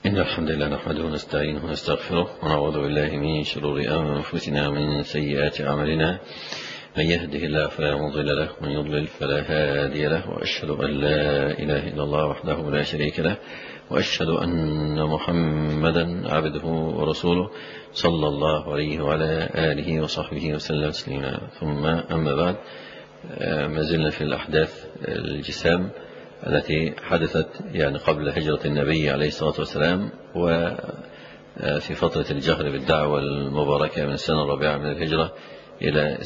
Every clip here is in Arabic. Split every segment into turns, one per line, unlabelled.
إن الحمد لله نحمده ونستعينه ونستغفره ونعوذ بالله من شرور أنفسنا ومن سيئات أعمالنا. من يهده الله فلا مضل له ومن يضلل فلا هادي له، وأشهد أن لا إله إلا الله وحده لا شريك له، وأشهد أن محمدا عبده ورسوله صلى الله عليه وعلى آله وصحبه وسلم تسليما. ثم أما بعد، ما زلنا في الأحداث الجسام التي حدثت قبل هجرة النبي عليه الصلاة والسلام، وفي فترة الجهر بالدعوة المباركة من السنة الرابعة من الهجرة إلى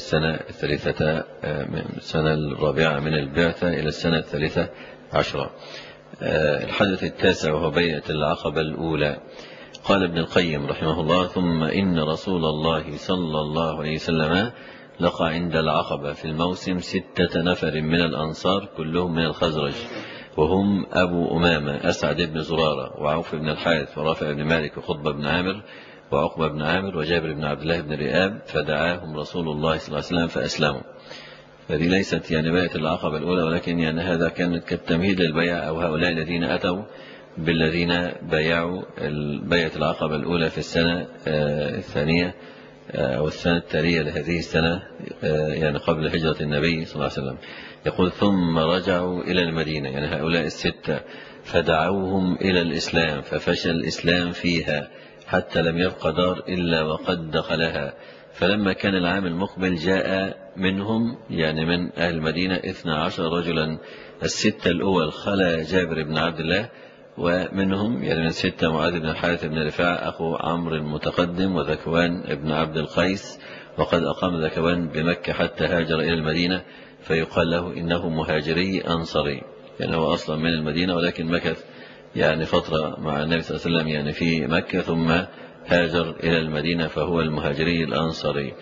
السنة الرابعة من البعثة إلى السنة 13. الحدث التاسع وهو بيعة العقبة الأولى. قال ابن القيم رحمه الله: ثم إن رسول الله صلى الله عليه وسلم لقى عند العقبة في الموسم 6 نفر من الأنصار كلهم من الخزرج، وهم أبو أمامة أسعد بن زرارة وعوف بن الحارث ورافع بن مالك وخطبة بن عامر وعقبة بن عامر وجابر بن عبد الله بن رئاب، فدعاهم رسول الله صلى الله عليه وسلم فأسلموا. فهذه ليست بيعة العقبة الأولى، ولكن هذا كانت كالتمهيد للبيعة، أو هؤلاء الذين أتوا بالذين بايعوا بيعة العقبة الأولى في السنة الثانية أو السنة التالية لهذه السنة، قبل هجرة النبي صلى الله عليه وسلم. يقول: ثم رجعوا إلى المدينة، هؤلاء 6 فدعوهم إلى الإسلام، ففشى الإسلام فيها حتى لم يبق دار إلا وقد دخلها. فلما كان العام المقبل جاء منهم من أهل المدينة 12 رجلا. 6 الأول خلا جابر بن عبد الله، ومنهم من 6 معاذ بن الحارث بن رفاعة أخو عمرو المتقدم، وذكوان بن عبد القيس، وقد أقام ذكوان بمكة حتى هاجر إلى المدينة، فيقال له إنه مهاجري أنصري، هو أصلا من المدينة ولكن مكث فترة مع النبي صلى الله عليه وسلم في مكة، ثم هاجر إلى المدينة، فهو المهاجري الأنصري.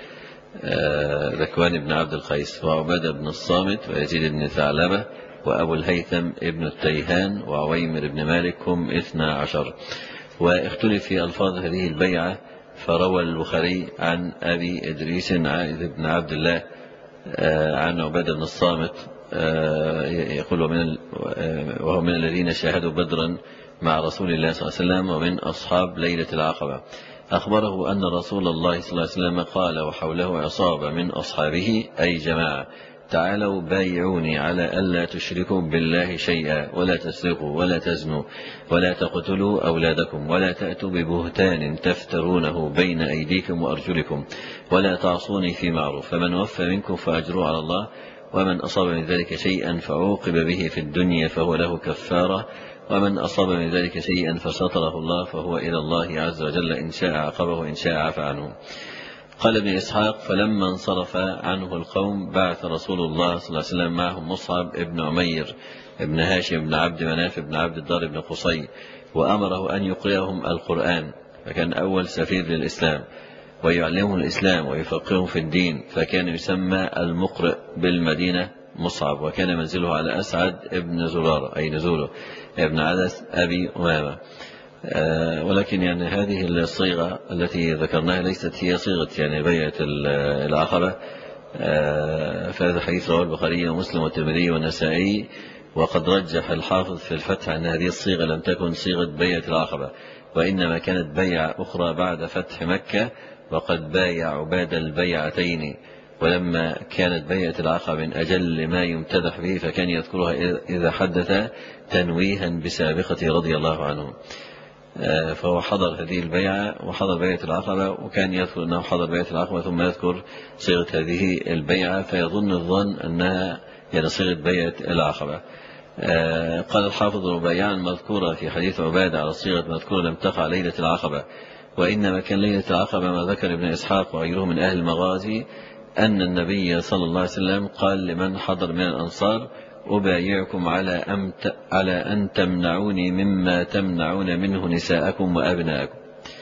ذكوان بن عبد القيس وعبادة بن الصامت ويزيد بن ثعلبة وأبو الهيثم ابن التيهان وعويمر بن مالك، هم 12. واختلف في ألفاظ هذه البيعة، فروى البخاري عن أبي إدريس عائذ بن عبد الله عن عبادة بن الصامت يقول: وهو من الذين شاهدوا بدرا مع رسول الله صلى الله عليه وسلم ومن أصحاب ليلة العقبة. أخبره أن رسول الله صلى الله عليه وسلم قال وحوله عصابة من أصحابه، أي جماعة: تعالوا بايعوني على ألا تشركوا بالله شيئا، ولا تسرقوا ولا تزنوا ولا تقتلوا أولادكم، ولا تأتوا ببهتان تفترونه بين أيديكم وأرجلكم، ولا تعصوني في معروف، فمن وفى منكم فأجره على الله، ومن أصاب من ذلك شيئا فعوقب به في الدنيا فهو له كفارة، ومن أصاب من ذلك شيئا فستره الله فهو إلى الله عز وجل، إن شاء عاقبه وإن شاء عفى عنه. قال ابن إسحاق: فلما انصرف عنه القوم بعث رسول الله صلى الله عليه وسلم معهم مصعب ابن عمير ابن هاشم بن عبد مناف ابن عبد الدار بن قصي، وأمره أن يقرئهم القرآن، فكان أول سفير للإسلام، ويعلمهم الإسلام ويفقههم في الدين، فكان يسمى المقرئ بالمدينة مصعب، وكان منزله على أسعد ابن زرارة، أي نزوله ابن عدس أبي أمامة. ولكن هذه الصيغة التي ذكرناها ليست هي صيغة بيعة العقبة. فهذا حديث رواه البخاري ومسلم والترمذي والنسائي، وقد رجح الحافظ في الفتح أن هذه الصيغة لم تكن صيغة بيعة العقبة، وإنما كانت بيعة أخرى بعد فتح مكة، وقد بايع عباد البيعتين، ولما كانت بيعة العقبة من أجل ما يمتدح به فكان يذكرها إذا حدث تنويها بسابقته رضي الله عنه. فهو حضر هذه البيعة وحضر بيعة العقبة، وكان يذكر أنه حضر بيعة العقبة ثم يذكر صيغة هذه البيعة، فيظن الظن أنها صيغة بيعة العقبة. قال الحافظ: ربايعا مذكورة في حديث عبادة على صيغة مذكورة لم تقع ليلة العقبة، وإنما كان ليلة العقبة ما ذكر ابن إسحاق وغيره من أهل المغازي أن النبي صلى الله عليه وسلم قال لمن حضر من الأنصار: أبايعكم على أن تمنعوني مما تمنعون منه نساءكم وأبناءكم،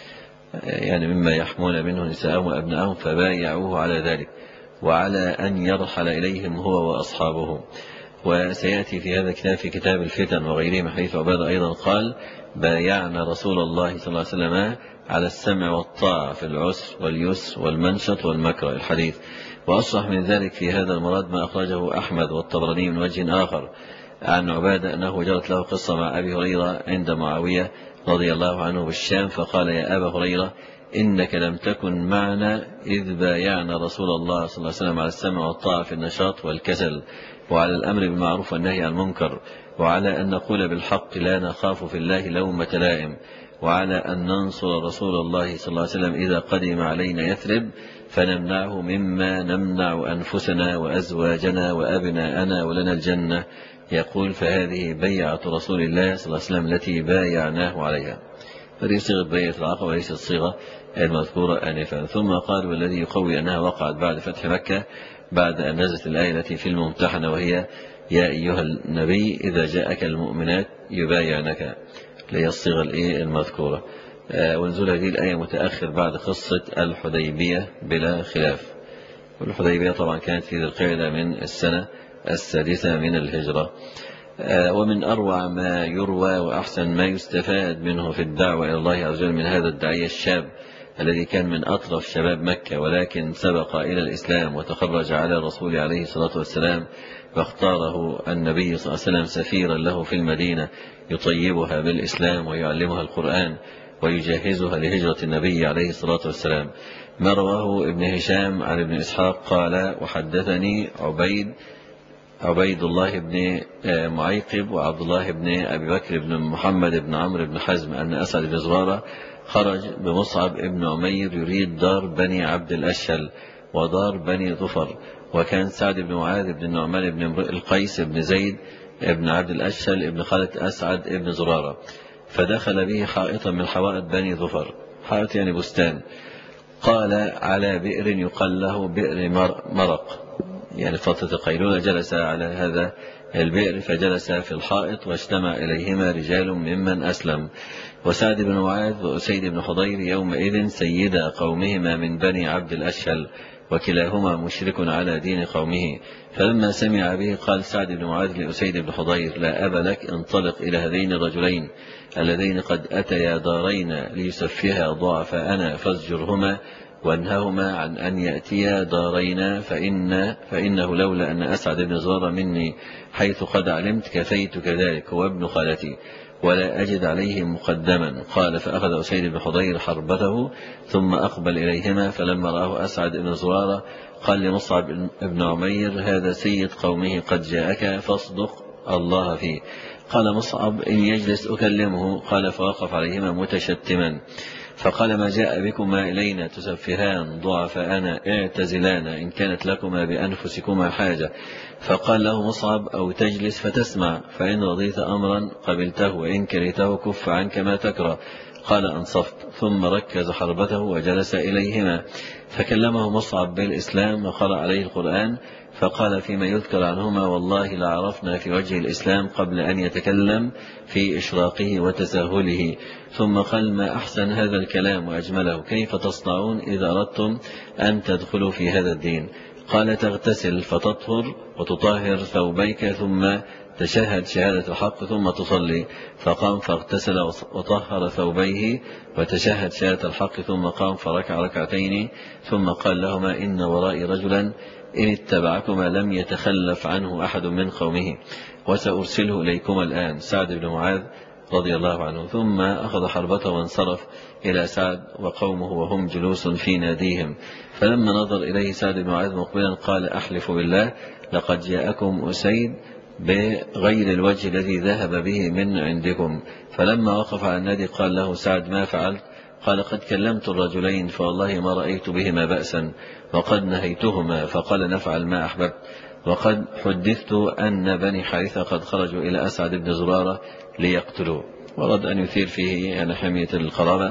مما يحمون منه نساءهم وأبناءهم، فبايعوه على ذلك، وعلى أن يرحل إليهم هو وأصحابه. وسيأتي في هذا الكتاب في كتاب الفتن وغيره من حديث عبادة أيضا قال: بايعنا رسول الله صلى الله عليه وسلم على السمع والطاعة في العسر واليسر والمنشط والمكره، الحديث. وأصرح من ذلك في هذا المراد ما أخرجه أحمد والطبراني من وجه آخر عن عبادة أنه جرت له قصة مع أبي هريرة عند معاوية رضي الله عنه بالشام، فقال: يا أبا هريرة إنك لم تكن معنا إذ بايعنا رسول الله صلى الله عليه وسلم على السمع والطاعة في النشاط والكسل، وعلى الأمر بالمعروف والنهي عن المنكر، وعلى أن نقول بالحق لا نخاف في الله لومة لائم، وعلى أن ننصر رسول الله صلى الله عليه وسلم إذا قدم علينا يثرب فنمنعه مما نمنع أنفسنا وأزواجنا وأبناءنا ولنا الجنة. يقول: فهذه بيعة رسول الله صلى الله عليه وسلم التي بايعناه عليها. هذه صيغة بيعة العقبة وليست الصيغة المذكورة آنفا. ثم قال: والذي يقوي أنها وقعت بعد فتح مكة بعد أن نزلت الآية التي في الممتحنة، وهي: يا أيها النبي إذا جاءك المؤمنات يبايعنك، هي الصيغة المذكورة. ونزول هذه الآية متأخر بعد قصة الحديبية بلا خلاف، والحديبية طبعا كانت في ذي القعدة من السنة 6 من الهجرة. ومن أروع ما يروى وأحسن ما يستفاد منه في الدعوة إلى الله عز وجل من هذا الداعية الشاب الذي كان من أطرف شباب مكة، ولكن سبق إلى الإسلام وتخرج على الرسول عليه الصلاة والسلام، فاختاره النبي صلى الله عليه وسلم سفيرا له في المدينة يطيبها بالإسلام ويعلمها القرآن ويجهزها لهجرة النبي عليه الصلاة والسلام. ما رواه ابن هشام عن ابن إسحاق قال: وحدثني عبيد الله بن معيقب وعبد الله بن أبي بكر بن محمد بن عمرو بن حزم أن أسعد بن زرارة خرج بمصعب بن عمير يريد دار بني عبد الأشهل ودار بني ظفر، وكان سعد بن معاذ بن النعمان بن امرئ القيس بن زيد بن عبد الأشهل ابن خالة أسعد بن زرارة، فدخل به حائطا من حوائط بني ظفر، حائط يعني بستان، قال: على بئر يقال له بئر مرق، يعني فترة القيلولة جلس على هذا البئر، فجلس في الحائط واجتمع إليهما رجال ممن أسلم، وسعد بن معاذ وأسيد بن حضير يومئذ سيدا قومهما من بني عبد الأشهل، وكلاهما مشرك على دين قومه. فلما سمع به قال سعد بن معاذ لأسيد بن حضير: لا أب لك، انطلق إلى هذين الرجلين اللذين قد أتيا دارين ليسفها ضعفاءنا فازجرهما وانههما عن أن يأتيا دارينا، فإنه لولا أن أسعد بن زرارة مني حيث قد علمت كفيت كذلك، هو ابن خالتي ولا أجد عليه مقدما. قال: فأخذ أسيد بن حضير حربته ثم أقبل إليهما، فلما رآه أسعد بن زرارة قال لمصعب بن عمير: هذا سيد قومه قد جاءك فاصدق الله فيه. قال مصعب: إن يجلس أكلمه. قال: فوقف عليهما متشتما، فقال: ما جاء بكما إلينا تسفهان ضعفاءنا، اعتزلانا إن كانت لكما بأنفسكما حاجة. فقال له مصعب: أو تجلس فتسمع، فإن رضيت أمرا قبلته وإن كرهته كف عنك ما تكره. قال: أنصفت. ثم ركز حربته وجلس إليهما، فكلمه مصعب بالإسلام وقرأ عليه القرآن، فقال فيما يذكر عنهما: والله لعرفنا في وجه الإسلام قبل أن يتكلم في إشراقه وتساهله. ثم قال: ما أحسن هذا الكلام وأجمله، كيف تصنعون إذا أردتم أن تدخلوا في هذا الدين؟ قال: تغتسل فتطهر وتطهر ثوبيك ثم تشهد شهادة الحق ثم تصلي. فقام فاغتسل وطهر ثوبيه وتشهد شهادة الحق ثم قام فركع ركعتين، ثم قال لهما: إن ورائي رجلا إن اتبعكما لم يتخلف عنه أحد من قومه وسأرسله إليكما الآن. سعد بن معاذ رضي الله عنه. ثم أخذ حربته وانصرف إلى سعد وقومه وهم جلوس في ناديهم، فلما نظر إليه سعد بن معاذ مقبلا قال: أحلف بالله لقد جاءكم أسيد بغير الوجه الذي ذهب به من عندكم. فلما وقف على النادي قال له سعد: ما فعلت؟ قال: قد كلمت الرجلين فوالله ما رأيت بهما بأسا، وقد نهيتهما فقال: نفعل ما أحببت. وقد حدثت أن بني حارثة قد خرجوا إلى أسعد بن زرارة ليقتلوه، ورد أن يثير فيه يعني حمية القرابة،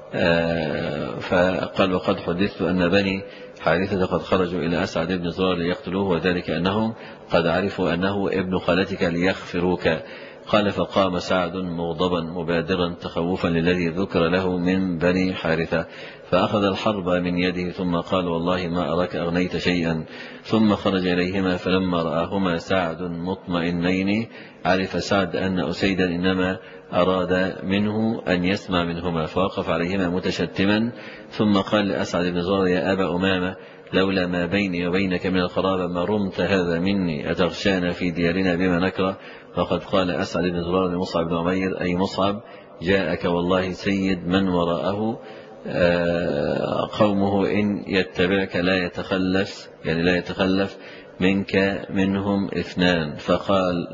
فقال: وقد حدثت أن بني حارثة قد خرجوا إلى أسعد بن زرارة ليقتلوه، وذلك أنهم قد عرفوا أنه ابن خالتك ليخفروك. قال: فقام سعد مغضبا مبادرا تخوفا للذي ذكر له من بني حارثة، فأخذ الحرب من يده ثم قال: والله ما أراك أغنيت شيئا. ثم خرج إليهما، فلما رآهما سعد مطمئنين عرف سعد أن أسيدا إنما أراد منه أن يسمع منهما فوقف عليهما متشتما، ثم قال لأسعد بن زرارة: يا أبا أمامة، لولا ما بيني وبينك من القرابة ما رمت هذا مني، أتغشانا في ديارنا بما نكره؟ وقد قال أسعد بن زرارة لمصعب بن عمير: أي مصعب، جاءك والله سيد من وراءه قومه إن يتبعك لا يتخلف منك منهم 2. فقال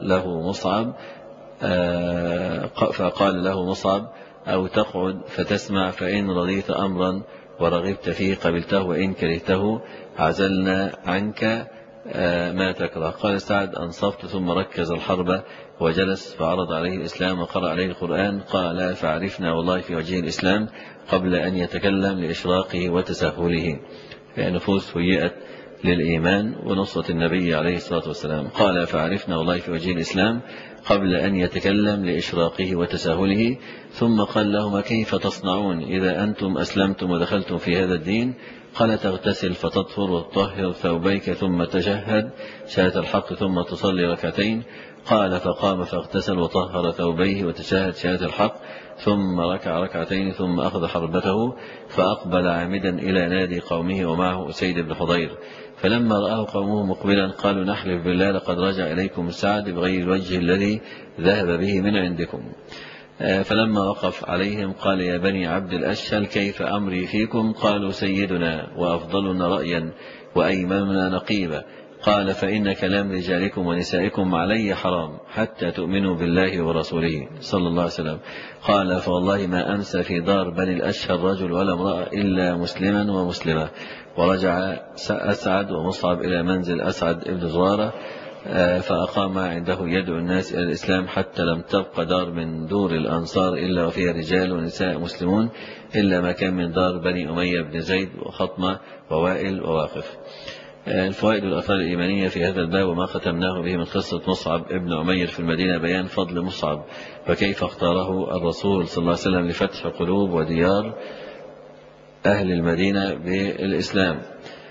له مصعب: أو تقعد فتسمع، فإن رضيت أمرا ورغبت فيه قبلته، وإن كرهته عزلنا عنك ما تكره. قال سعد: أنصفت، ثم ركز الحرب وجلس، فعرض عليه الإسلام وقرأ عليه القرآن. قال: فعرفنا والله في وجه الإسلام قبل أن يتكلم لإشراقه وتسهله. فالنفوس هيئت للإيمان ونصرة النبي عليه الصلاة والسلام. قال: فعرفنا والله في وجه الإسلام قبل أن يتكلم لإشراقه وتساهله. ثم قال لهما: كيف تصنعون إذا أنتم أسلمتم ودخلتم في هذا الدين؟ قال: تغتسل فتطهر وتطهر ثوبيك، ثم تشهد شهادة الحق، ثم تصلي ركعتين. قال: فقام فاغتسل وطهر ثوبيه وتشهد شهادة الحق، ثم ركع ركعتين، ثم أخذ حربته فأقبل عامدا إلى نادي قومه ومعه أسيد بن حضير. فلما رآه قومه مقبلا قالوا: نحلف بالله لقد رجع إليكم سعد بغير الوجه الذي ذهب به من عندكم. فلما وقف عليهم قال: يا بني عبد الأشهل، كيف أمري فيكم؟ قالوا: سيدنا وأفضلنا رأيا وأيمننا نقيبا. قال: فإن كلام رجالكم ونسائكم علي حرام حتى تؤمنوا بالله ورسوله صلى الله عليه وسلم. قال: فوالله ما أمسى في دار بني الأشهل رجل ولا امرأة إلا مسلما ومسلمة. ورجع أسعد ومصعب إلى منزل أسعد بن زرارة، فأقام عنده يدعو الناس إلى الإسلام، حتى لم تبق دار من دور الأنصار إلا وفيها رجال ونساء مسلمون، إلا ما كان من دار بني أمية بن زيد وخطمة ووائل وواقف. الفوائد والآثار الإيمانية في هذا الباب وما ختمناه به من قصة مصعب ابن عمير في المدينة: بيان فضل مصعب وكيف اختاره الرسول صلى الله عليه وسلم لفتح قلوب وديار أهل المدينة بالإسلام،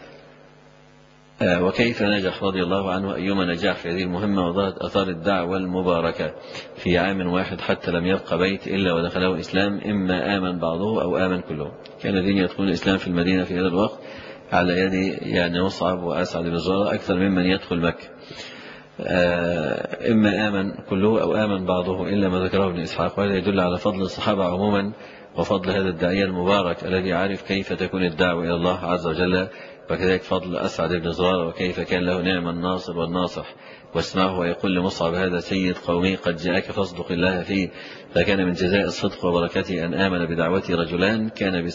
وكيف نجح رضي الله عنه أيما نجاح في هذه المهمة، وظهرت أثار الدعوة المباركة في عام واحد حتى لم يبقى بيت إلا ودخله الإسلام، إما آمن بعضه أو آمن كله. كان الذين يدخلون الإسلام في المدينة في هذا الوقت على يد مصعب وأسعد بن زرارة أكثر ممن يدخل مكة، إما آمن كله أو آمن بعضه إلا ما ذكره ابن إسحاق. وهذا يدل على فضل الصحابة عموما وفضل هذا الداعية المبارك الذي عارف كيف تكون الدعوة إلى الله عز وجل، وكذلك فضل أسعد بن زرارة وكيف كان له نعم الناصر والناصح. واسمعه ويقول لمصعب: هذا سيد قومي قد جاءك فاصدق الله فيه. فكان من جزاء الصدق وبركته أن آمن بدعوته رجلان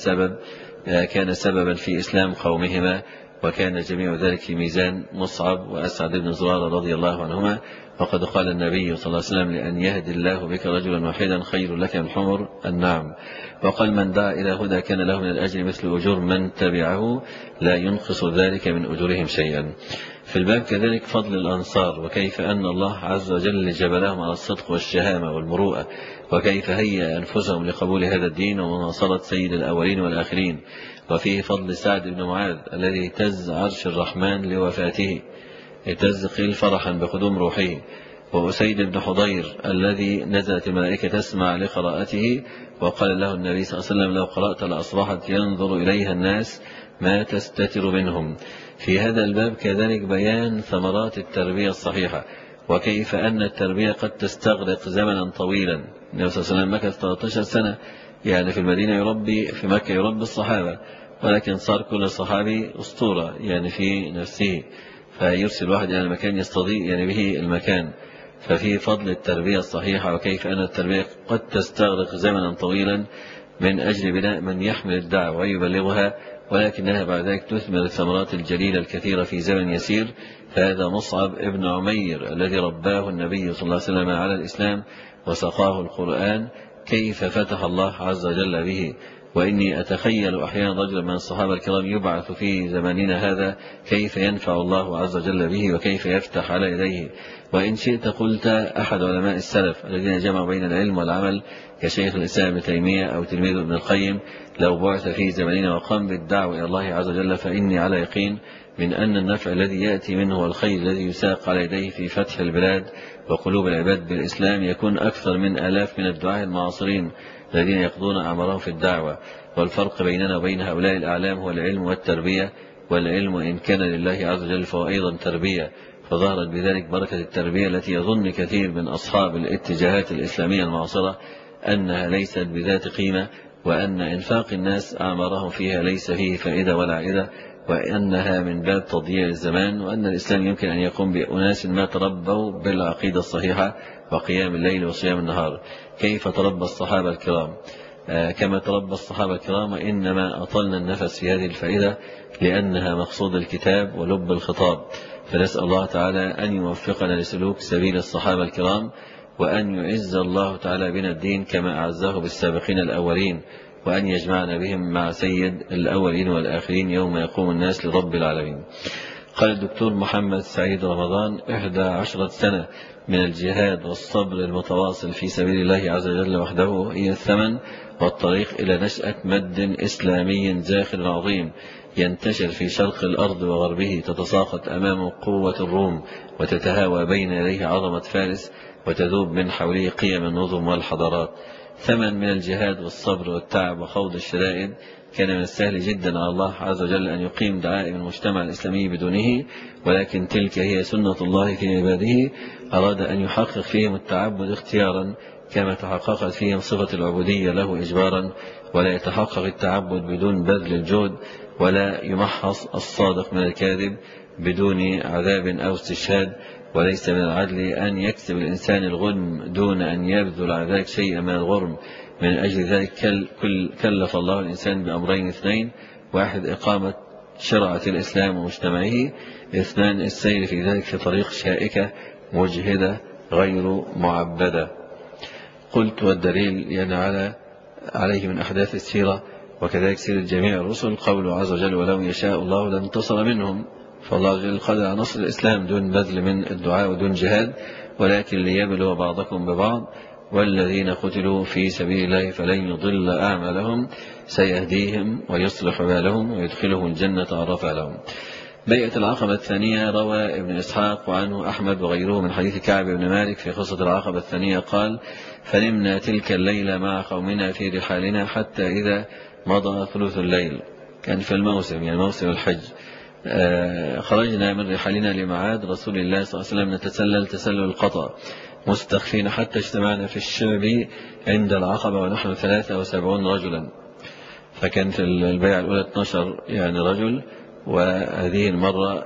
كان سببا في إسلام قومهما، وكان جميع ذلك في ميزان مصعب وأسعد بن زرارة رضي الله عنهما. وقد قال النبي صلى الله عليه وسلم: لأن يهدي الله بك رجلا واحدا خير لك من حمر النعم. وقال: من دعا إلى هدى كان له من الأجر مثل أجور من تبعه لا ينقص ذلك من أجورهم شيئا. في الباب كذلك فضل الأنصار، وكيف أن الله عز وجل جبلهم على الصدق والشهامة والمروءة، وكيف هيأ أنفسهم لقبول هذا الدين ومناصرة سيد الأولين والآخرين. وفيه فضل سعد بن معاذ الذي اهتز عرش الرحمن لوفاته، اهتز قيل فرحا بقدوم روحه. وأسيد بن حضير الذي نزلت الملائكة تسمع لقراءته، وقال له النبي صلى الله عليه وسلم: لو قرأت لأصبحت ينظر إليها الناس ما تستتر منهم. في هذا الباب كذلك بيان ثمرات التربية الصحيحة، وكيف أن التربية قد تستغرق زمنا طويلا. النبي صلى الله عليه وسلم مكث 13 سنة يعني في المدينة يربي، في مكة يربي الصحابة، ولكن صار كل صحابي أسطورة يعني في نفسه، فيرسل واحد إلى المكان يستضيء يعني به المكان. ففي فضل التربية الصحيحة، وكيف أن التربية قد تستغرق زمنا طويلا من أجل بناء من يحمل الدعوة ويبلغها، ولكنها بعد ذلك تثمر الثمرات الجليلة الكثيرة في زمن يسير. فهذا مصعب ابن عمير الذي رباه النبي صلى الله عليه وسلم على الإسلام وسقاه القرآن، كيف فتح الله عز وجل به. وإني أتخيل أحيانا رجلا من الصحابة الكرام يبعث في زماننا هذا كيف ينفع الله عز وجل به وكيف يفتح على يديه. وإن شئت قلت أحد علماء السلف الذين جمعوا بين العلم والعمل كشيخ الإسلام ابن تيمية أو تلميذ ابن القيم: لو بعث في زماننا وقام بالدعوة إلى الله عز وجل فإني على يقين من أن النفع الذي يأتي منه والخير الذي يساق على يديه في فتح البلاد وقلوب العباد بالإسلام يكون أكثر من آلاف من الدعاة المعاصرين الذين يقضون أعمارهم في الدعوة. والفرق بيننا وبين هؤلاء الأعلام هو العلم والتربية، والعلم إن كان لله عز وجل فهو أيضا تربية، فظهرت بذلك بركة التربية التي يظن كثير من أصحاب الاتجاهات الإسلامية المعاصرة أنها ليست بذات قيمة، وأن إنفاق الناس أعمارهم فيها ليس فيه فائدة ولا عائدة، وأنها من باب تضييع الزمان، وأن الإسلام يمكن أن يقوم بأناس ما تربوا بالعقيدة الصحيحة وقيام الليل وصيام النهار. كيف تربى الصحابة الكرام؟ كما تربى الصحابة الكرام، إنما أطلنا النفس في هذه الفائدة لأنها مقصود الكتاب ولب الخطاب. فنسأل الله تعالى أن يوفقنا لسلوك سبيل الصحابة الكرام، وأن يعز الله تعالى بنا الدين كما أعزه بالسابقين الأولين، وأن يجمعنا بهم مع سيد الأولين والآخرين يوم يقوم الناس لرب العالمين. قال الدكتور محمد سعيد رمضان: 11 سنة من الجهاد والصبر المتواصل في سبيل الله عز وجل وحده هي الثمن والطريق إلى نشأة مد إسلامي زاخر عظيم ينتشر في شرق الأرض وغربه، تتساقط أمامه قوة الروم وتتهاوى بين يديه عظمة فارس، وتذوب من حوله قيم النظم والحضارات. ثمن من الجهاد والصبر والتعب وخوض الشدائد كان من السهل جدا على الله عز وجل أن يقيم دعائم المجتمع الإسلامي بدونه، ولكن تلك هي سنة الله في عباده، أراد أن يحقق فيهم التعبد اختيارا كما تحققت فيهم صفة العبودية له إجبارا، ولا يتحقق التعبد بدون بذل الجهد، ولا يمحص الصادق من الكاذب بدون عذاب أو استشهاد. وليس من العدل أن يكسب الإنسان الغنم دون أن يبذل على ذلك شيئا من الغرم. من أجل ذلك كلف الله الإنسان بأمرين اثنين: واحد إقامة شرعة الإسلام ومجتمعه، اثنان السير في ذلك في طريق شائكة مجهدة غير معبدة. قلت: والدليل يعني عليه من أحداث السيرة وكذلك سيرة جميع الرسل قوله عز وجل: ولو يشاء الله لانتصر منهم. فالله عز وجل قادر على نصر الإسلام دون بذل من الدعاء ودون جهاد، ولكن ليبلو بعضكم ببعض. والذين قتلوا في سبيل الله فلن يضل أعمالهم سيهديهم ويصلح بالهم ويدخلهم الجنة عرفها لهم. بيعة العقبة الثانية: روى ابن إسحاق وعنه أحمد وغيره من حديث كعب بن مالك في قصة العقبة الثانية قال: فنمنا تلك الليلة مع قومنا في رحالنا حتى إذا مضى ثلث الليل، كان في الموسم يعني موسم الحج، خرجنا من رحالنا لمعاد رسول الله صلى الله عليه وسلم نتسلل تسلل القطع مستخفين حتى اجتمعنا في الشعب عند العقبة ونحن 73 رجلا. فكانت البيعة الأولى 12 يعني رجل، وهذه المرة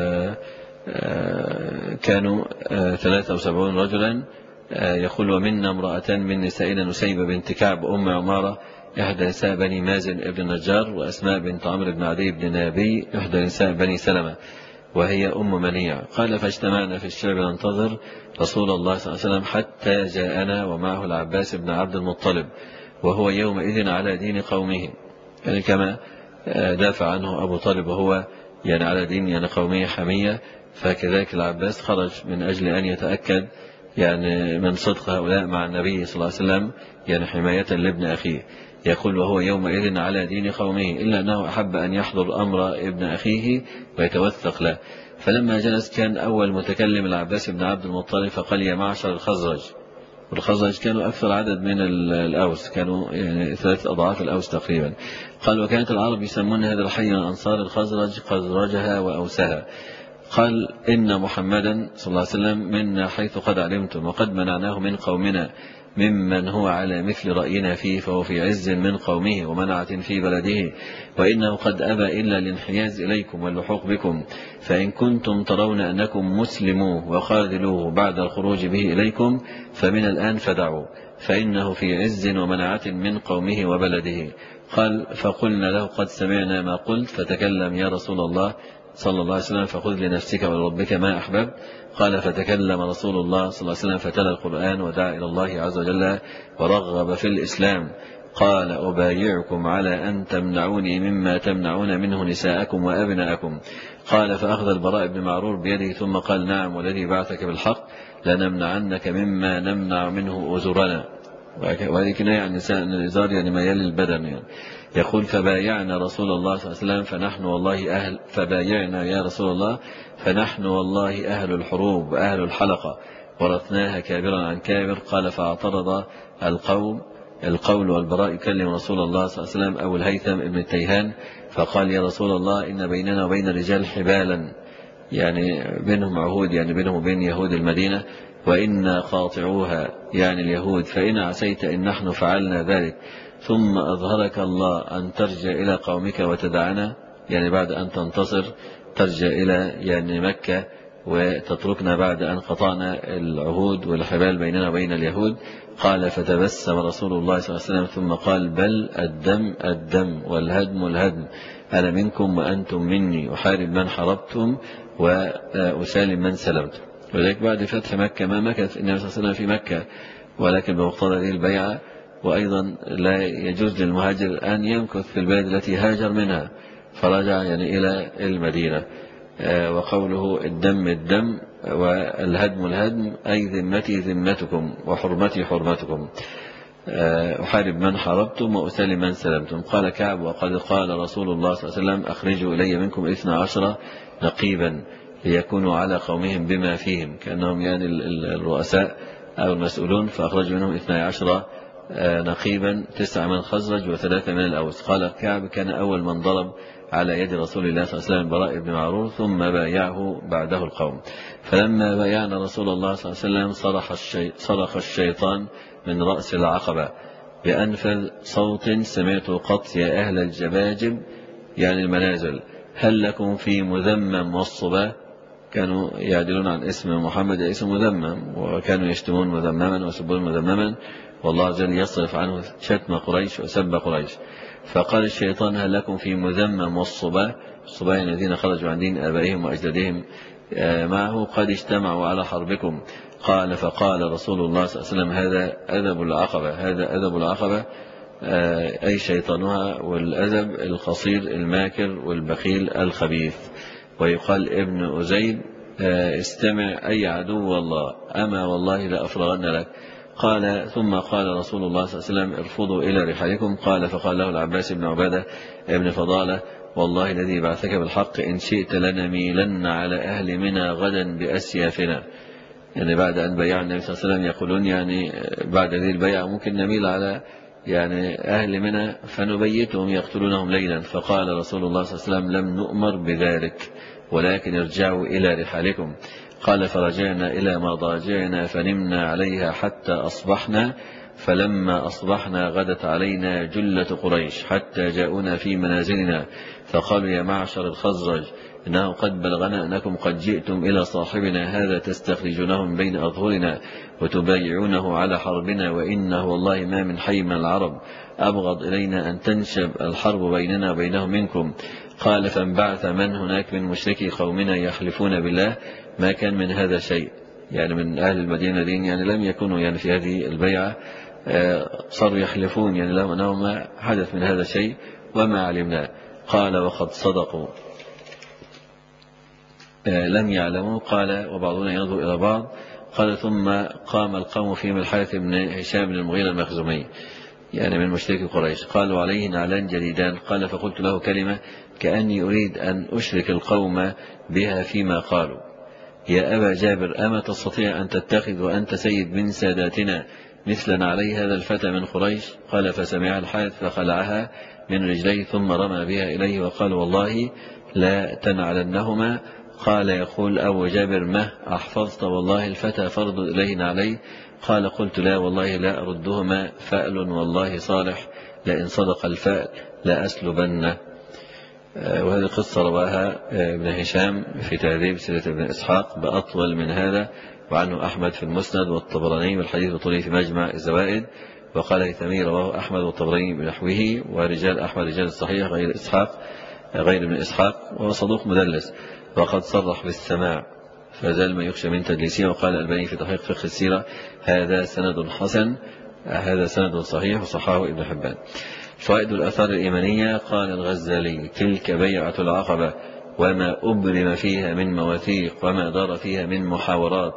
كانوا 73 رجلا. يقول: ومنا امرأتان من نسائنا نسيبة بنت كعب أم عمارة إحدى نساء بني مازن ابن النجار، وأسماء بنت عمرو بن عدي بن نابي إحدى نساء بني سلمة وهي أم منيع. قال: فاجتمعنا في الشعب ننتظر رسول الله صلى الله عليه وسلم حتى جاءنا ومعه العباس بن عبد المطلب، وهو يومئذ على دين قومه، يعني كما دافع عنه أبو طالب وهو يعني على دين يعني قومية حمية، فكذلك العباس خرج من أجل أن يتأكد يعني من صدق هؤلاء مع النبي صلى الله عليه وسلم يعني حماية لابن أخيه. يقول: وهو يومئذ على دين قومه، إلا أنه أحب أن يحضر أمر ابن أخيه ويتوثق له. فلما جلس كان أول متكلم العباس بن عبد المطلب فقال: يا معشر الخزرج. والخزرج كانوا أكثر عدد من الأوس، كانوا يعني 3 أضعاف الأوس تقريبا. قال: وكانت العرب يسمون هذا الحي من أنصار الخزرج خزرجها وأوسها. قال: إن محمدا صلى الله عليه وسلم منا حيث قد علمتم، وقد منعناه من قومنا ممن هو على مثل رأينا فيه، فهو في عز من قومه ومنعة في بلده، وإنه قد أبى إلا الانحياز إليكم واللحوق بكم، فإن كنتم ترون أنكم مسلموه وخاذلوه بعد الخروج به إليكم فمن الآن فدعوا، فإنه في عز ومنعة من قومه وبلده. قال: فقلنا له: قد سمعنا ما قلت، فتكلم يا رسول الله صلى الله عليه وسلم فخذ لنفسك ولربك ما أحببت. قال: فتكلم رسول الله صلى الله عليه وسلم فتلا القرآن ودعا إلى الله عز وجل ورغب في الإسلام. قال: أبايعكم على أن تمنعوني مما تمنعون منه نساءكم وأبناءكم. قال: فأخذ البراء بن معرور بيده ثم قال: نعم والذي بعثك بالحق لنمنعنك مما نمنع منه أزرنا. وهذه كناية عن النساء أن الإزار يعني ميال للبدن يعني. يقول فبايعنا رسول الله صلى الله عليه وسلم فنحن والله أهل، فبايعنا يا رسول الله فنحن والله أهل الحروب وأهل الحلقة ورثناها كابرا عن كابر. قال فاعترض القول والبراء يكلم رسول الله صلى الله عليه وسلم أبو الهيثم ابن التيهان فقال يا رسول الله إن بيننا وبين الرجال حبالا، يعني بينهم عهود، يعني بينهم وبين يهود المدينة، وإن قاطعوها يعني اليهود، فإن عسيت إن نحن فعلنا ذلك ثم أظهرك الله أن ترجع إلى قومك وتدعنا، يعني بعد أن تنتصر ترجع إلى يعني مكة وتتركنا بعد أن قطعنا العهود والحبال بيننا وبين اليهود. قال فتبسم رسول الله صلى الله عليه وسلم ثم قال بل الدم الدم والهدم الهدم، أنا منكم وأنتم مني، أحارب من حاربتم وأسالم من سلمتم. ولذلك بعد فتح مكة ما مكث النبي صلى الله عليه وسلم في مكة، ولكن بمقتضى هذه البيعة، وأيضا لا يجوز للمهاجر أن يمكث في البلد التي هاجر منها، فرجع يعني إلى المدينة. وقوله الدم الدم والهدم الهدم أي ذمتي ذمتكم وحرمتي حرمتكم، أحارب من حاربتم وأسلم من سلمتم. قال كعب وقد قال رسول الله صلى الله عليه وسلم أخرجوا إلي منكم 12 نقيبا ليكونوا على قومهم بما فيهم، كأنهم يعني الرؤساء أو المسؤولون، فأخرج منهم 12 نقيبا 9 من الخزرج و3 من الأوس. قال كعب كان أول من ضرب على يد رسول الله صلى الله عليه وسلم براء بن معرور ثم بايعه بعده القوم. فلما بايعنا رسول الله صلى الله عليه وسلم صرخ الشيطان من رأس العقبة بأنفذ صوت سمعت قط يا أهل الجباجب يعني المنازل هل لكم في مذمم والصبا، كانوا يعدلون عن اسم محمد اسم مذمم، وكانوا يشتمون مذمما ويسبون مذمما، والله عز وجل يصرف عنه شتم قريش وسب قريش. فقال الشيطان هل لكم في مذمم والصبا، الصبا الذين خرجوا عن دين آبائهم وأجدادهم معه قد اجتمعوا على حربكم. قال فقال رسول الله صلى الله عليه وسلم هذا أذب العقبة، هذا أذب العقبة أي شيطانها، والأذب القصير الماكر والبخيل الخبيث. ويقال ابن أزيد استمع أي عدو الله أما والله لأفرغن لك. قال ثم قال رسول الله صلى الله عليه وسلم ارفضوا إلى رحالكم. قال فقال له العباس بن عبادة ابن فضالة والله الذي بعثك بالحق إن شئت لنميلن على أهل منى غدا بأسيافنا، يعني بعد أن بيع النبي صلى الله عليه وسلم يقولون يعني بعد هذه البيعة ممكن نميل على يعني أهل منى فنبيتهم يقتلونهم ليلا. فقال رسول الله صلى الله عليه وسلم لم نؤمر بذلك ولكن ارجعوا إلى رحالكم. قال فرجعنا إلى مضاجعنا فنمنا عليها حتى أصبحنا، فلما أصبحنا غدت علينا جلة قريش حتى جاءونا في منازلنا فقالوا يا معشر الخزرج إنه قد بلغنا أنكم قد جئتم إلى صاحبنا هذا تستخرجونه من بين أظهرنا وتبايعونه على حربنا، وإنه والله ما من حي من العرب أبغض إلينا أن تنشب الحرب بيننا وبينهم منكم. قال فانبعث من هناك من مشركي قومنا يحلفون بالله ما كان من هذا شيء، يعني من أهل المدينة دين يعني لم يكونوا يعني في هذه البيعة، صاروا يحلفون يعني لهم أنه ما حدث من هذا شيء وما علمنا. قال وقد صدقوا لم يعلموا. قال وبعضنا ينظر إلى بعض. قال ثم قام القوم فيهم الحارث بن هشام بن المغيرة المخزومي يعني من مشركي قريش، قالوا عليه نعلان جديدان. قال فقلت له كلمة كأني أريد أن أشرك القوم بها فيما قالوا يا أبا جابر أما تستطيع أن تتخذ وأنت سيد من ساداتنا مثلنا عليه هذا الفتى من قريش؟ قال فسمع الحارث فخلعها من رجليه ثم رمى بها إليه وقال والله لا تنعلنهما. قال يقول أبو جابر ما أحفظت والله الفتى فرض إلينا عليه؟ قال قلت لا والله لا أردهما فأل والله صالح لئن صدق الفأل لا أسلبن. وهذه قصة رواها ابن هشام في تهذيب سيرة ابن إسحاق بأطول من هذا، وعنه أحمد في المسند والطبراني والحديث الطولي في مجمع الزوائد. وقال هيثمي رواه أحمد والطبراني بنحوه، ورجال أحمد رجال الصحيح غير ابن إسحاق وهو صدوق مدلس وقد صرح بالسماع فزال ما يخشى من تدليسه. وقال الألباني في تحقيق فقه السيرة هذا سند حسن، هذا سند صحيح وصححه ابن حبان. فوائد الآثار الإيمانية. قال الغزالي تلك بيعة العقبة وما أبرم فيها من مواثيق وما دار فيها من محاورات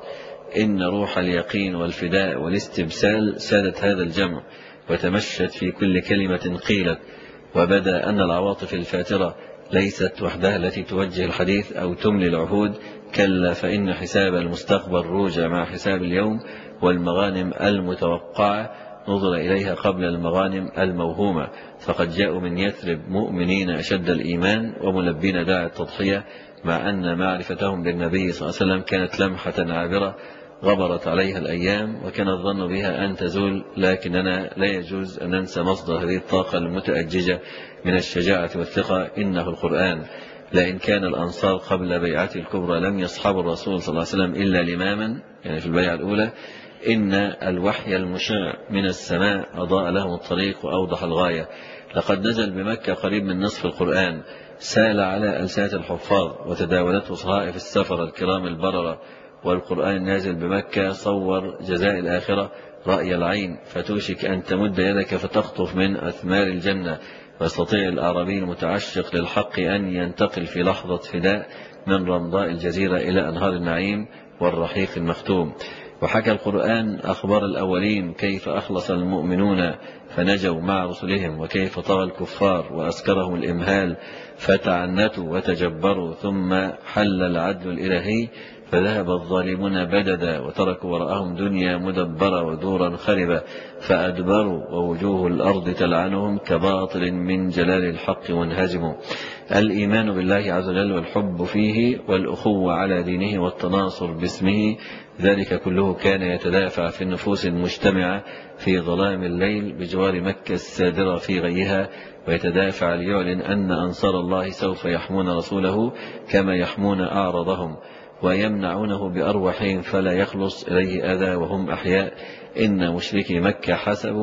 إن روح اليقين والفداء والاستبسال سادت هذا الجمع وتمشت في كل كلمة قيلت، وبدا أن العواطف الفاترة ليست وحدها التي توجه الحديث أو تملي العهود، كلا فإن حساب المستقبل روجع مع حساب اليوم، والمغانم المتوقعة نظر إليها قبل المغانم الموهومة، فقد جاءوا من يثرب مؤمنين أشد الإيمان وملبين داعي التضحية، مع أن معرفتهم بالنبي صلى الله عليه وسلم كانت لمحة عابرة غبرت عليها الأيام وكان الظن بها أن تزول، لكننا لا يجوز أن ننسى مصدر هذه الطاقة المتأججة من الشجاعة والثقة، إنه القرآن. لئن كان الأنصار قبل بيعته الكبرى لم يصحبوا الرسول صلى الله عليه وسلم إلا لماما، يعني في البيعة الأولى، إن الوحي المشاع من السماء أضاء لهم الطريق وأوضح الغاية. لقد نزل بمكة قريب من نصف القرآن، سال على ألسنة الحفاظ وتداولته صحائف السفر الكرام البررة، والقرآن النازل بمكة صور جزاء الآخرة رأي العين، فتوشك أن تمد يدك فتخطف من أثمار الجنة، ويستطيع الأعرابي المتعشق للحق أن ينتقل في لحظة فداء من رمضاء الجزيرة إلى أنهار النعيم والرحيق المختوم. وحكى القرآن أخبار الأولين كيف أخلص المؤمنون فنجوا مع رسلهم، وكيف طغى الكفار وأسكرهم الإمهال فتعنتوا وتجبروا، ثم حل العدل الإلهي فذهب الظالمون بددا، وتركوا وراءهم دنيا مدبرة ودورا خربة فأدبروا، ووجوه الأرض تلعنهم كباطل من جلال الحق منهزم. الإيمان بالله عز وجل والحب فيه والأخوة على دينه والتناصر باسمه، ذلك كله كان يتدافع في النفوس المجتمعة في ظلام الليل بجوار مكة السادرة في غيها، ويتدافع ليعلن أن أنصار الله سوف يحمون رسوله كما يحمون أعراضهم ويمنعونه بأرواحهم فلا يخلص إليه أذى وهم أحياء. إن مشركي مكة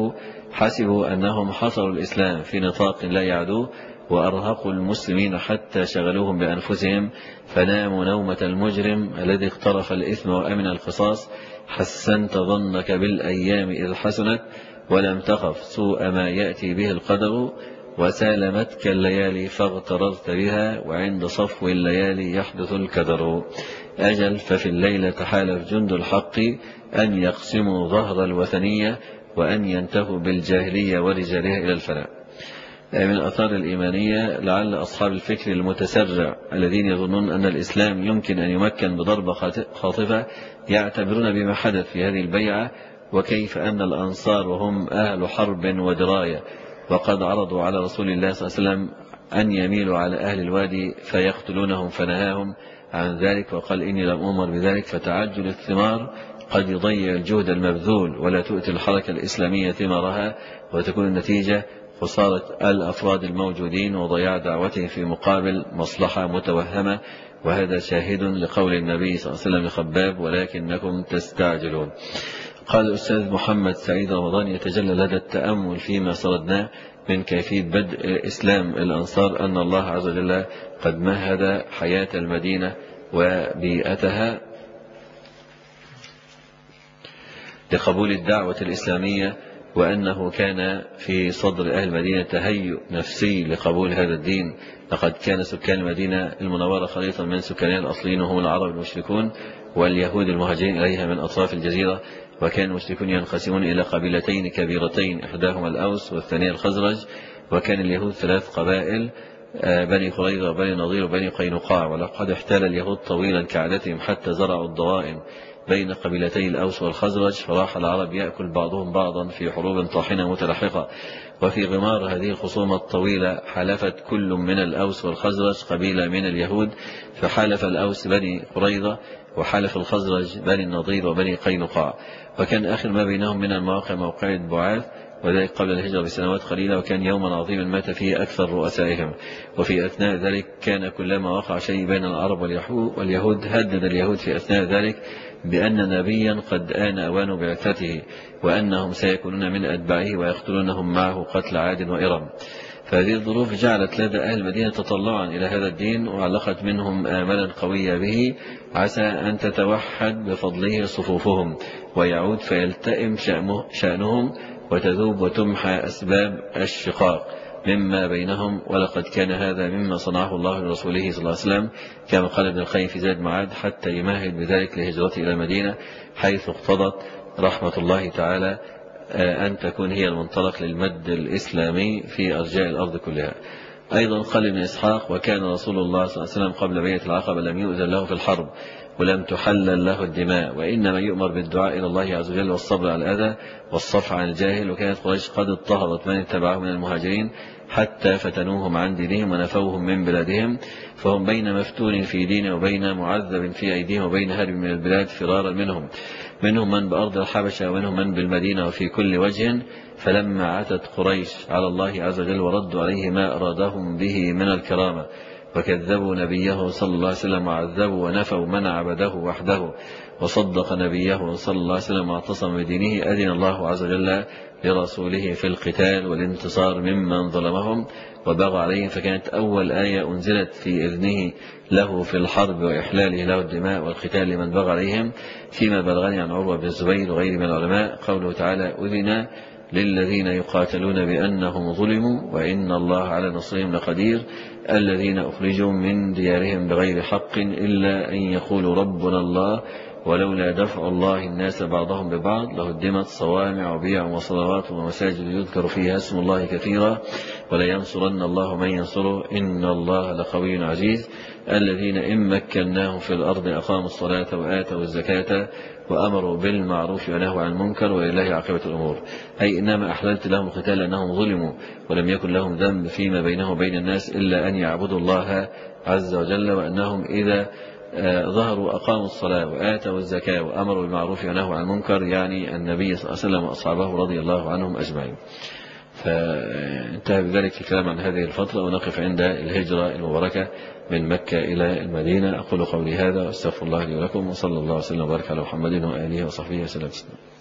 حسبوا أنهم حصروا الإسلام في نطاق لا يعدوه، وأرهقوا المسلمين حتى شغلوهم بأنفسهم، فناموا نومة المجرم الذي اقترف الإثم وأمن القصاص. حسنت ظنك بالأيام إذ حسنت ولم تخف سوء ما يأتي به القدر، وسالمتك الليالي فاغتررت بها، وعند صفو الليالي يحدث الكدر. أجل ففي الليل تحالف جند الحق أن يقسموا ظهر الوثنية، وأن ينتهوا بالجاهلية ورجالها إلى الفناء. من الآثار الإيمانية لعل أصحاب الفكر المتسرع الذين يظنون أن الإسلام يمكن أن يمكن بضربة خاطفة يعتبرون بما حدث في هذه البيعة، وكيف أن الأنصار وهم أهل حرب ودراية وقد عرضوا على رسول الله صلى الله عليه وسلم أن يميلوا على أهل الوادي فيقتلونهم، فنهاهم عن ذلك وقال إني لم أمر بذلك. فتعجل الثمار قد يضيع الجهد المبذول ولا تؤتي الحركة الإسلامية ثمارها، وتكون النتيجة خسارة الأفراد الموجودين وضياع دعوتهم في مقابل مصلحة متوهمة. وهذا شاهد لقول النبي صلى الله عليه وسلم لخباب ولكنكم تستعجلون. قال الأستاذ محمد سعيد رمضان يتجلى لدى التأمل فيما سردناه من كيفية بدء إسلام الأنصار أن الله عز وجل قد مهد حياة المدينة وبيئتها لقبول الدعوة الإسلامية، وأنه كان في صدر أهل المدينة تهيؤ نفسي لقبول هذا الدين. لقد كان سكان المدينة المنورة خليطا من سكانها الأصليين وهم العرب المشركون واليهود المهاجرين إليها من أطراف الجزيرة، وكان المشركون ينقسمون إلى قبيلتين كبيرتين، إحداهما الأوس والثانية الخزرج، وكان اليهود 3 قبائل، بني قريظة وبني نضير وبني قينقاع. ولقد احتال اليهود طويلا كعادتهم حتى زرعوا الضوائن بين قبيلتي الأوس والخزرج، فراح العرب يأكل بعضهم بعضا في حروب طاحنة متلاحقة. وفي غمار هذه الخصومة الطويلة حلفت كل من الأوس والخزرج قبيلة من اليهود، فحلف الأوس بني قريظة وحلف الخزرج بني النضير وبني قينقاع. وكان آخر ما بينهم من المواقع موقعة بعاث، وذلك قبل الهجرة بسنوات قليلة، وكان يوما عظيما مات فيه أكثر رؤسائهم. وفي أثناء ذلك كان كلما وقع شيء بين العرب واليهود هدد اليهود في أثناء ذلك بأن نبيا قد آن أوان بعثته، وأنهم سيكونون من أتباعه ويقتلونهم معه قتل عاد وإرم. فهذه الظروف جعلت لدى أهل المدينة تطلعا إلى هذا الدين، وعلقت منهم آملا قويا به، عسى أن تتوحد بفضله صفوفهم ويعود فيلتئم شأنهم وتذوب وتمحى أسباب الشقاق. مما بينهم، ولقد كان هذا مما صنعه الله لرسوله صلى الله عليه وسلم كما قال ابن القيم في زاد معاد حتى يمهد بذلك لهجرته إلى المدينة، حيث اقتضت رحمة الله تعالى أن تكون هي المنطلق للمد الإسلامي في أرجاء الأرض كلها. أيضا قال ابن إسحاق: وكان رسول الله صلى الله عليه وسلم قبل بيعة العقبة لم يؤذن له في الحرب ولم تحلل له الدماء، وإنما يؤمر بالدعاء إلى الله عز وجل والصبر على الأذى والصفح عن الجاهل. وكانت قريش قد اضطهدت من اتبعه من المهاجرين حتى فتنوهم عن دينهم ونفوهم من بلادهم، فهم بين مفتون في دينه وبين معذب في أيديهم وبين هرب من البلاد فرارا منهم من بأرض الحبشة ومنهم من بالمدينة وفي كل وجه. فلما عتت قريش على الله عز وجل وردوا عليه ما أرادهم به من الكرامة وكذبوا نبيه صلى الله عليه وسلم وعذبوا ونفوا من عبده وحده وصدق نبيه صلى الله عليه وسلم واعتصم بدينه، أذن الله عز وجل لرسوله في القتال والانتصار ممن ظلمهم وبغى عليهم. فكانت أول آية أنزلت في إذنه له في الحرب وإحلاله له الدماء والقتال لمن بغى عليهم، فيما بلغني عن عروة بن الزبير وغير من العلماء قوله تعالى: أذن للذين يقاتلون بأنهم ظلموا وإن الله على نصرهم لقدير، الذين أخرجوا من ديارهم بغير حق إلا أن يقولوا ربنا الله ولولا دفع الله الناس بعضهم ببعض لهدمت صوامع وبيع وصلوات ومساجد يذكر فيها اسم الله كثيرا ولينصرن الله من ينصره إن الله لقوي عزيز، الذين إن مكناهم في الأرض أقاموا الصلاة وآتوا الزكاة وأمروا بالمعروف ونهوا عن المنكر ولله عاقبة الأمور. أي إنما أحللت لهم القتال لأنهم ظلموا ولم يكن لهم ذنب فيما بينهم وبين الناس إلا أن يعبدوا الله عز وجل، وأنهم إذا ظهروا أقاموا الصلاة وآتوا الزكاة وأمروا بالمعروف ونهوا عن المنكر، يعني النبي صلى الله عليه وسلم وأصحابه رضي الله عنهم أجمعين. فانتهى بذلك الكلام عن هذه الفترة، ونقف عند الهجرة المباركة من مكة إلى المدينة. أقول قولي هذا واستغفر الله لي ولكم، وصلى الله وسلم وبارك على محمد وآله وصحبه وسلم.